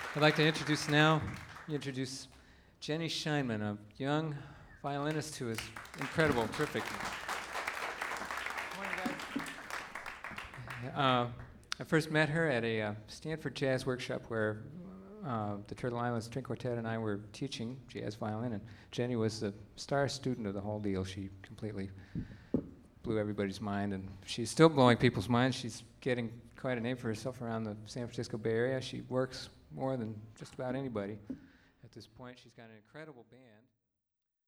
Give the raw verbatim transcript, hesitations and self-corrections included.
I'd like to introduce now, introduce Jenny Scheinman, a young violinist who is incredible, terrific. Uh, I first met her at a uh, Stanford Jazz Workshop where uh, the Turtle Island String Quartet and I were teaching jazz violin, and Jenny was the star student of the whole deal. She completely blew everybody's mind, and she's still blowing people's minds. She's getting quite a name for herself around the San Francisco Bay Area. She works more than just about anybody. At this point, she's got an incredible band.